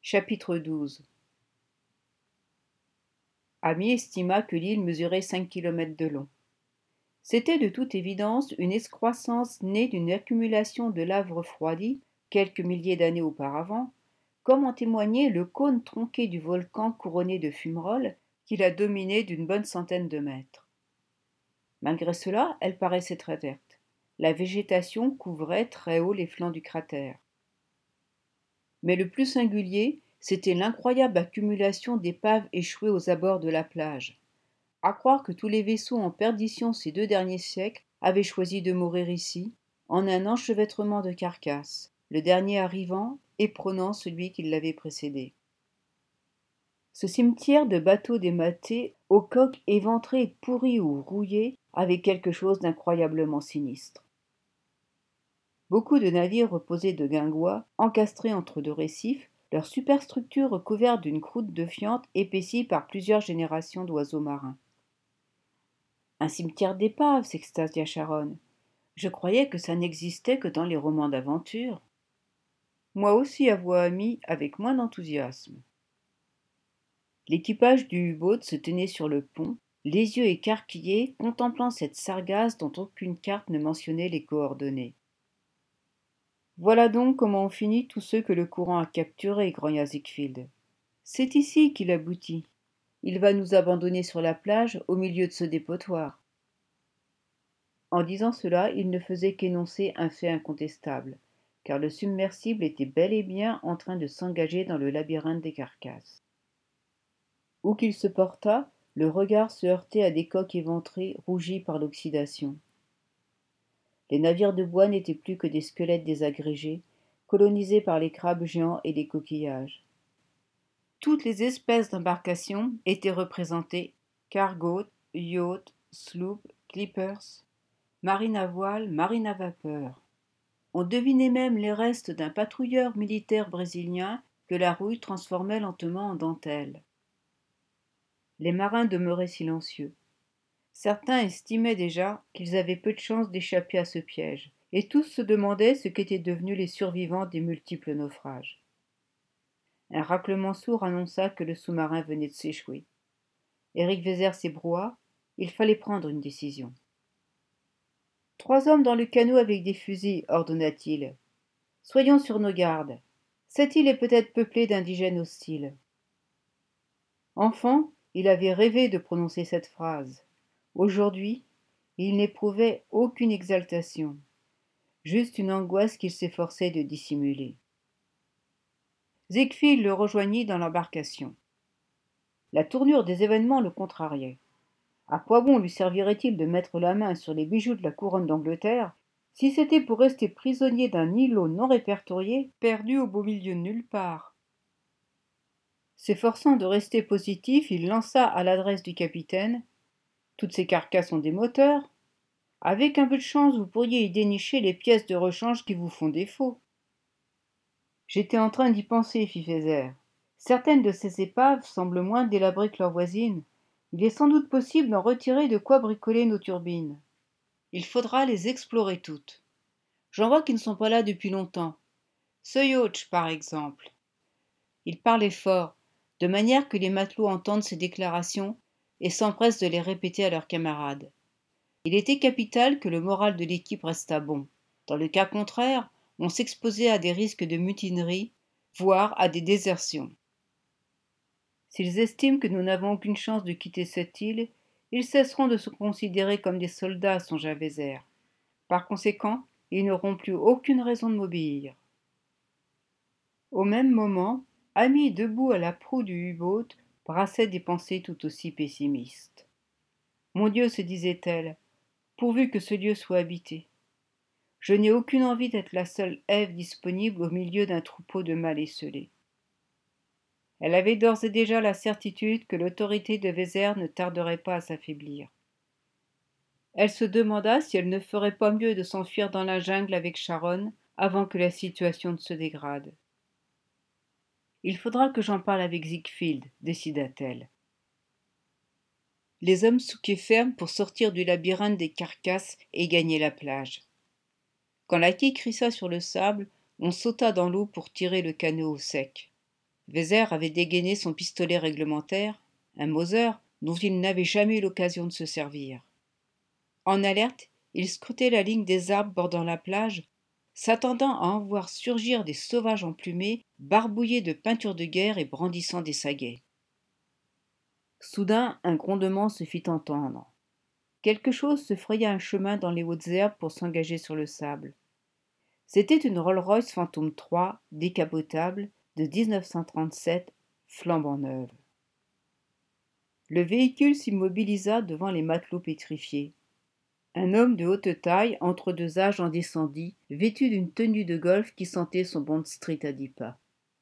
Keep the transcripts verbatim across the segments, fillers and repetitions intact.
Chapitre douze. Ami estima que l'île mesurait cinq kilomètres de long. C'était de toute évidence une excroissance née d'une accumulation de lave refroidie, quelques milliers d'années auparavant, comme en témoignait le cône tronqué du volcan couronné de fumerolles qui la dominait d'une bonne centaine de mètres. Malgré cela, elle paraissait très verte. La végétation couvrait très haut les flancs du cratère. Mais le plus singulier, c'était l'incroyable accumulation d'épaves échouées aux abords de la plage. À croire que tous les vaisseaux en perdition ces deux derniers siècles avaient choisi de mourir ici, en un enchevêtrement de carcasses, le dernier arrivant éperonant celui qui l'avait précédé. Ce cimetière de bateaux dématés, aux coques éventrées, pourries ou rouillées, avait quelque chose d'incroyablement sinistre. Beaucoup de navires reposaient de guingois, encastrés entre deux récifs, leur superstructure recouverte d'une croûte de fiente épaissie par plusieurs générations d'oiseaux marins. Un cimetière d'épaves, s'extasia Charonne. Je croyais que ça n'existait que dans les romans d'aventure. Moi aussi, avoua Amy, avec moins d'enthousiasme. L'équipage du U-boat se tenait sur le pont, les yeux écarquillés, contemplant cette sargasse dont aucune carte ne mentionnait les coordonnées. Voilà donc comment ont fini tous ceux que le courant a capturés, grogna Ziegfeld. C'est ici qu'il aboutit. Il va nous abandonner sur la plage au milieu de ce dépotoir. En disant cela, il ne faisait qu'énoncer un fait incontestable, car le submersible était bel et bien en train de s'engager dans le labyrinthe des carcasses. Où qu'il se portât, le regard se heurtait à des coques éventrées rougies par l'oxydation. Les navires de bois n'étaient plus que des squelettes désagrégés, colonisés par les crabes géants et les coquillages. Toutes les espèces d'embarcations étaient représentées: cargo, yacht, sloop, clippers, marine à voile, marine à vapeur. On devinait même les restes d'un patrouilleur militaire brésilien que la rouille transformait lentement en dentelle. Les marins demeuraient silencieux. Certains estimaient déjà qu'ils avaient peu de chance d'échapper à ce piège, et tous se demandaient ce qu'étaient devenus les survivants des multiples naufrages. Un raclement sourd annonça que le sous-marin venait de s'échouer. Éric Vézère s'ébroua, il fallait prendre une décision. Trois hommes dans le canot avec des fusils, ordonna-t-il. Soyons sur nos gardes. Cette île est peut-être peuplée d'indigènes hostiles. Enfant, il avait rêvé de prononcer cette phrase. Aujourd'hui, il n'éprouvait aucune exaltation, juste une angoisse qu'il s'efforçait de dissimuler. Ziegfeld le rejoignit dans l'embarcation. La tournure des événements le contrariait. À quoi bon lui servirait-il de mettre la main sur les bijoux de la couronne d'Angleterre si c'était pour rester prisonnier d'un îlot non répertorié, perdu au beau milieu de nulle part? S'efforçant de rester positif, il lança à l'adresse du capitaine: toutes ces carcasses ont des moteurs. Avec un peu de chance, vous pourriez y dénicher les pièces de rechange qui vous font défaut. J'étais en train d'y penser, fit Vézère. Certaines de ces épaves semblent moins délabrées que leurs voisines. Il est sans doute possible d'en retirer de quoi bricoler nos turbines. Il faudra les explorer toutes. J'en vois qui ne sont pas là depuis longtemps. Ce yacht, par exemple. Il parlait fort, de manière que les matelots entendent ses déclarations et s'empressent de les répéter à leurs camarades. Il était capital que le moral de l'équipe restât bon. Dans le cas contraire, on s'exposait à des risques de mutinerie, voire à des désertions. S'ils estiment que nous n'avons aucune chance de quitter cette île, ils cesseront de se considérer comme des soldats, songea Vézère. Par conséquent, ils n'auront plus aucune raison de m'obéir. Au même moment, Amy, debout à la proue du U-boat, brassait des pensées tout aussi pessimistes. Mon Dieu, se disait-elle, pourvu que ce lieu soit habité. Je n'ai aucune envie d'être la seule Ève disponible au milieu d'un troupeau de mâles esseulés. Elle avait d'ores et déjà la certitude que l'autorité de Vézère ne tarderait pas à s'affaiblir. Elle se demanda si elle ne ferait pas mieux de s'enfuir dans la jungle avec Charonne avant que la situation ne se dégrade. Il faudra que j'en parle avec Ziegfeld, décida-t-elle. Les hommes souquaient ferme pour sortir du labyrinthe des carcasses et gagner la plage. Quand la quille crissa sur le sable, on sauta dans l'eau pour tirer le canot au sec. Weser avait dégainé son pistolet réglementaire, un Mauser dont il n'avait jamais eu l'occasion de se servir. En alerte, il scrutait la ligne des arbres bordant la plage, s'attendant à en voir surgir des sauvages emplumés, barbouillés de peintures de guerre et brandissant des saguets. Soudain, un grondement se fit entendre. Quelque chose se fraya un chemin dans les hautes herbes pour s'engager sur le sable. C'était une Rolls-Royce Phantom trois, décapotable, de dix-neuf cent trente-sept, flambant neuve. Le véhicule s'immobilisa devant les matelots pétrifiés. Un homme de haute taille, entre deux âges, en descendit, vêtu d'une tenue de golf qui sentait son Bond Street à dix pas.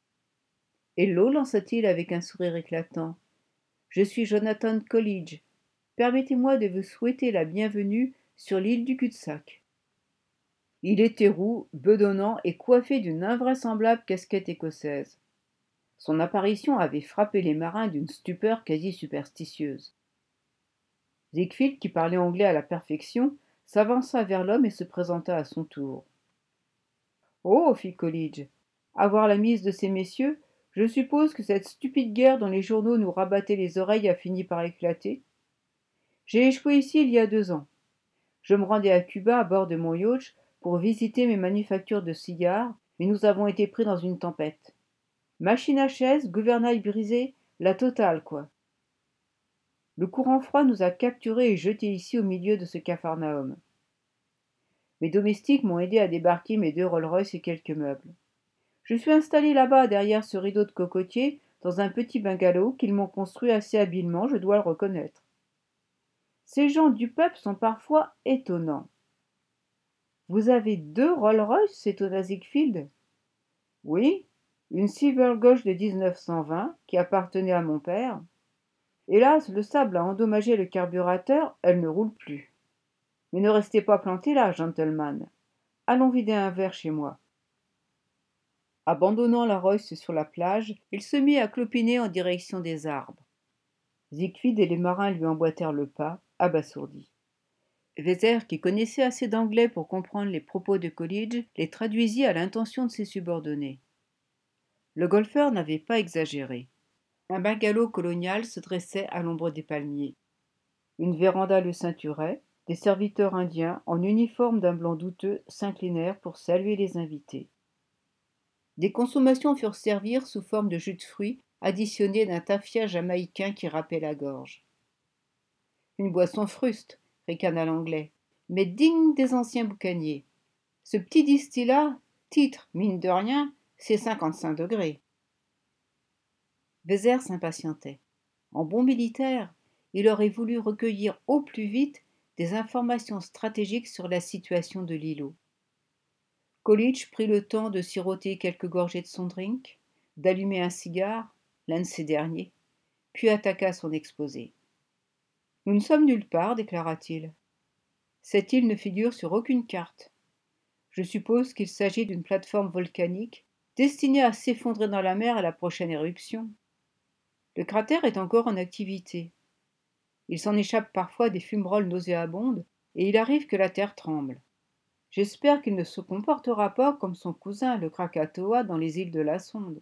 « Hello » lança-t-il avec un sourire éclatant. « Je suis Jonathan Coolidge. Permettez-moi de vous souhaiter la bienvenue sur l'île du cul-de-sac. » Il était roux, bedonnant et coiffé d'une invraisemblable casquette écossaise. Son apparition avait frappé les marins d'une stupeur quasi superstitieuse. Ziegfeld, qui parlait anglais à la perfection, s'avança vers l'homme et se présenta à son tour. « Oh, fit Coolidge, à voir la mise de ces messieurs, je suppose que cette stupide guerre dont les journaux nous rabattaient les oreilles a fini par éclater. J'ai échoué ici il y a deux ans. Je me rendais à Cuba à bord de mon yacht pour visiter mes manufactures de cigares, mais nous avons été pris dans une tempête. Machine à chaise, gouvernail brisé, la totale, quoi. Le courant froid nous a capturés et jetés ici au milieu de ce capharnaüm. Mes domestiques m'ont aidé à débarquer mes deux Rolls-Royce et quelques meubles. Je suis installé là-bas derrière ce rideau de cocotier dans un petit bungalow qu'ils m'ont construit assez habilement, je dois le reconnaître. Ces gens du peuple sont parfois étonnants. Vous avez deux Rolls-Royce, s'étonna Ziegfeld. Oui, une Silver Gauche de dix-neuf cent vingt qui appartenait à mon père. Hélas, le sable a endommagé le carburateur, elle ne roule plus. Mais ne restez pas planté là, gentleman. Allons vider un verre chez moi. Abandonnant la Royce sur la plage, il se mit à clopiner en direction des arbres. Ziegfeld et les marins lui emboîtèrent le pas, abasourdis. Weser, qui connaissait assez d'anglais pour comprendre les propos de Coolidge, les traduisit à l'intention de ses subordonnés. Le golfeur n'avait pas exagéré. Un bungalow colonial se dressait à l'ombre des palmiers. Une véranda le ceinturait, des serviteurs indiens, en uniforme d'un blanc douteux, s'inclinèrent pour saluer les invités. Des consommations furent servies sous forme de jus de fruits, additionné d'un tafia jamaïcain qui râpait la gorge. Une boisson fruste, ricana l'anglais, mais digne des anciens boucaniers. Ce petit distillat, titre, mine de rien, c'est cinquante-cinq degrés. Weser s'impatientait. En bon militaire, il aurait voulu recueillir au plus vite des informations stratégiques sur la situation de l'îlot. Coolidge prit le temps de siroter quelques gorgées de son drink, d'allumer un cigare, l'un de ces derniers, puis attaqua son exposé. « Nous ne sommes nulle part, déclara-t-il. Cette île ne figure sur aucune carte. Je suppose qu'il s'agit d'une plateforme volcanique destinée à s'effondrer dans la mer à la prochaine éruption. Le cratère est encore en activité. Il s'en échappe parfois des fumerolles nauséabondes et il arrive que la terre tremble. J'espère qu'il ne se comportera pas comme son cousin le Krakatoa dans les îles de la Sonde.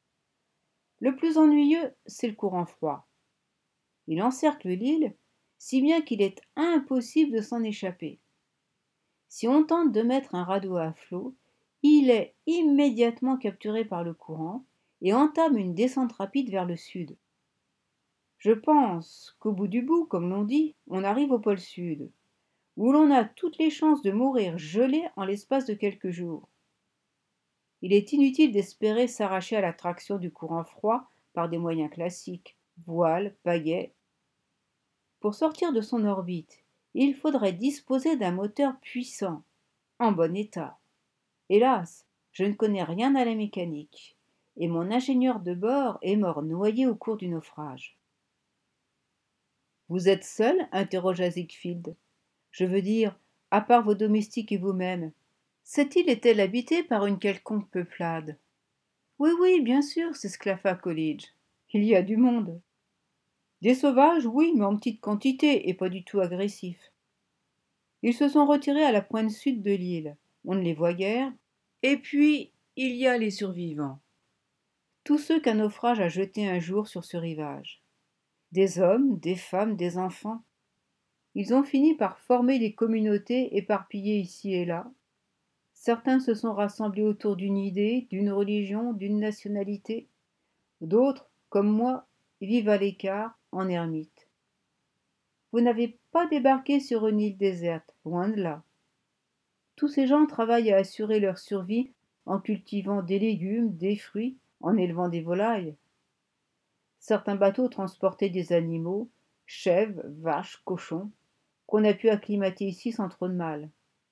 Le plus ennuyeux, c'est le courant froid. Il encercle l'île, si bien qu'il est impossible de s'en échapper. Si on tente de mettre un radeau à flot, il est immédiatement capturé par le courant et entame une descente rapide vers le sud. Je pense qu'au bout du bout, comme l'on dit, on arrive au pôle sud, où l'on a toutes les chances de mourir gelé en l'espace de quelques jours. Il est inutile d'espérer s'arracher à l'attraction du courant froid par des moyens classiques, voiles, pagaies. Pour sortir de son orbite, il faudrait disposer d'un moteur puissant, en bon état. Hélas, je ne connais rien à la mécanique, et mon ingénieur de bord est mort noyé au cours du naufrage. « Vous êtes seul ?» interrogea Ziegfeld. « Je veux dire, à part vos domestiques et vous-même. Cette île est-elle habitée par une quelconque peuplade ?»« Oui, oui, bien sûr, s'esclaffa Coolidge. Il y a du monde. »« Des sauvages, oui, mais en petite quantité et pas du tout agressifs. Ils se sont retirés à la pointe sud de l'île. On ne les voit guère. Et puis, il y a les survivants. » tous ceux qu'un naufrage a jetés un jour sur ce rivage. Des hommes, des femmes, des enfants. Ils ont fini par former des communautés éparpillées ici et là. Certains se sont rassemblés autour d'une idée, d'une religion, d'une nationalité. D'autres, comme moi, vivent à l'écart, en ermite. Vous n'avez pas débarqué sur une île déserte, loin de là. Tous ces gens travaillent à assurer leur survie en cultivant des légumes, des fruits, en élevant des volailles. Certains bateaux transportaient des animaux, chèvres, vaches, cochons, qu'on a pu acclimater ici sans trop de mal.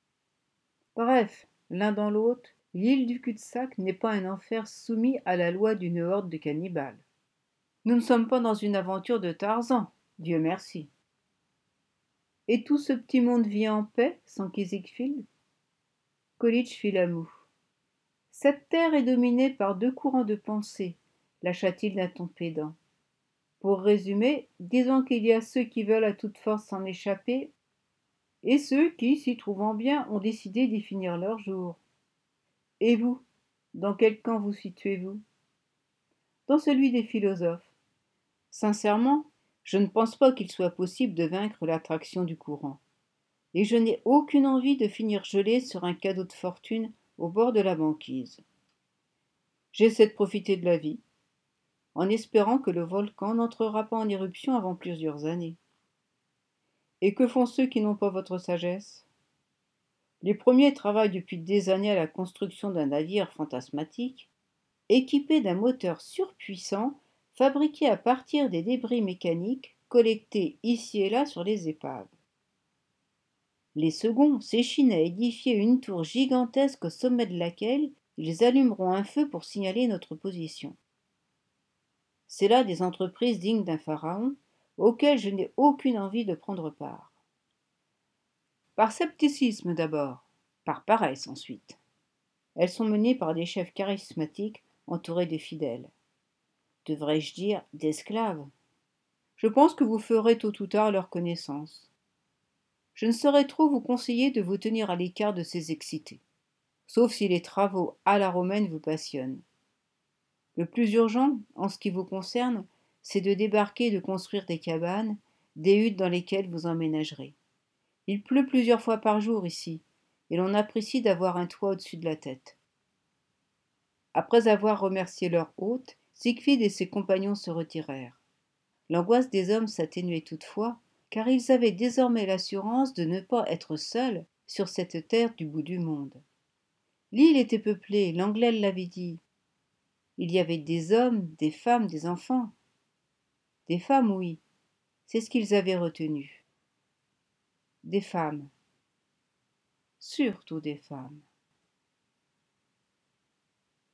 Bref, l'un dans l'autre, l'île du cul-de-sac n'est pas un enfer soumis à la loi d'une horde de cannibales. Nous ne sommes pas dans une aventure de Tarzan, Dieu merci. Et tout ce petit monde vit en paix, sans qu'Ezekiel. Coolidge fit la moue. Cette terre est dominée par deux courants de pensée, lâcha-t-il d'un ton pédant. Pour résumer, disons qu'il y a ceux qui veulent à toute force s'en échapper, et ceux qui, s'y trouvant bien, ont décidé d'y finir leur jour. Et vous, dans quel camp vous situez-vous? Dans celui des philosophes. Sincèrement, je ne pense pas qu'il soit possible de vaincre l'attraction du courant. Et je n'ai aucune envie de finir gelé sur un cadeau de fortune au bord de la banquise. J'essaie de profiter de la vie, en espérant que le volcan n'entrera pas en éruption avant plusieurs années. Et que font ceux qui n'ont pas votre sagesse? Les premiers travaillent depuis des années à la construction d'un navire fantasmatique, équipé d'un moteur surpuissant fabriqué à partir des débris mécaniques collectés ici et là sur les épaves. Les seconds s'échinent à édifier une tour gigantesque au sommet de laquelle ils allumeront un feu pour signaler notre position. C'est là des entreprises dignes d'un pharaon, auxquelles je n'ai aucune envie de prendre part. Par scepticisme d'abord, par paresse ensuite. Elles sont menées par des chefs charismatiques entourés de fidèles. Devrais-je dire d'esclaves? Je pense que vous ferez tôt ou tard leur connaissance. Je ne saurais trop vous conseiller de vous tenir à l'écart de ces excités, sauf si les travaux à la romaine vous passionnent. Le plus urgent, en ce qui vous concerne, c'est de débarquer et de construire des cabanes, des huttes dans lesquelles vous emménagerez. Il pleut plusieurs fois par jour ici, et l'on apprécie d'avoir un toit au-dessus de la tête. Après avoir remercié leur hôte, Siegfried et ses compagnons se retirèrent. L'angoisse des hommes s'atténuait toutefois, car ils avaient désormais l'assurance de ne pas être seuls sur cette terre du bout du monde. L'île était peuplée, l'Anglais l'avait dit. Il y avait des hommes, des femmes, des enfants. Des femmes, oui, c'est ce qu'ils avaient retenu. Des femmes. Surtout des femmes.